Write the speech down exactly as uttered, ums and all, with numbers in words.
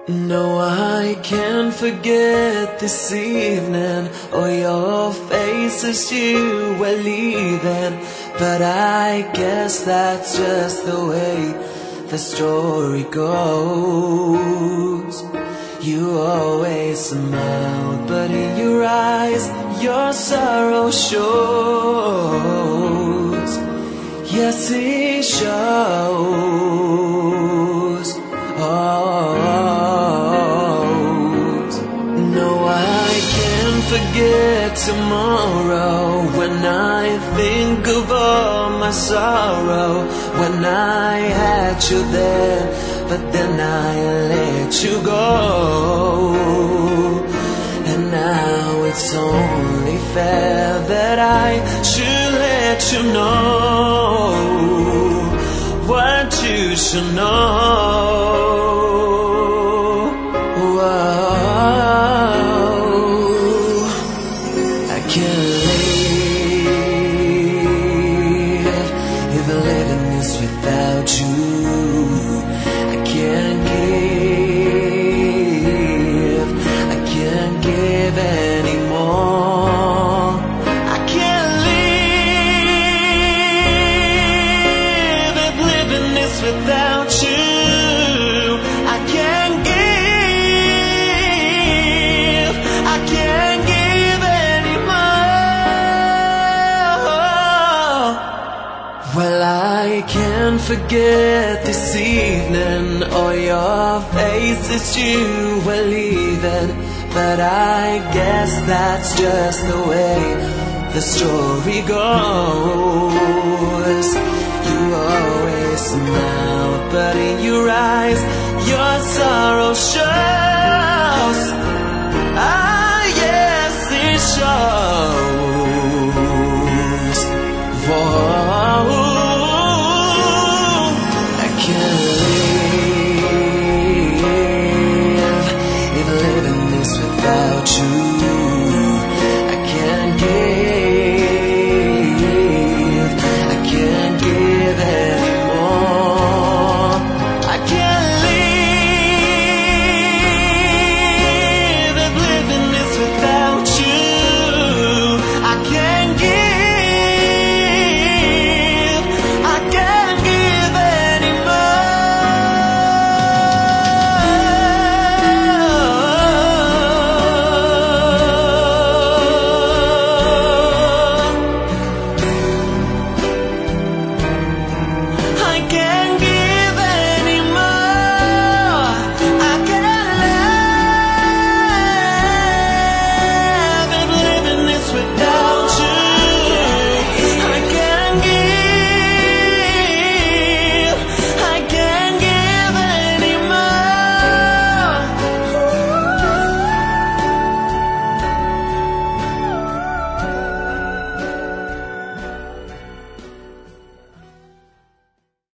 No, I can't forget this evening, or your face as you were leaving. But I guess that's just the way the story goes. You always smiled, but in your eyes your sorrow shows. Yes, it shows. Oh, no, I can't forget tomorrow. When I think of all my sorrow, when I had you there, but then I let you go. And now it's only fair that I should let you know what you should know. I can't live if living is without you. I can't give, I can't give anymore. I can't live if living is without you. I can't give, I can't give anymore. Well, I can't forget this evening, or your face as you were leaving. But I guess that's just the way the story goes.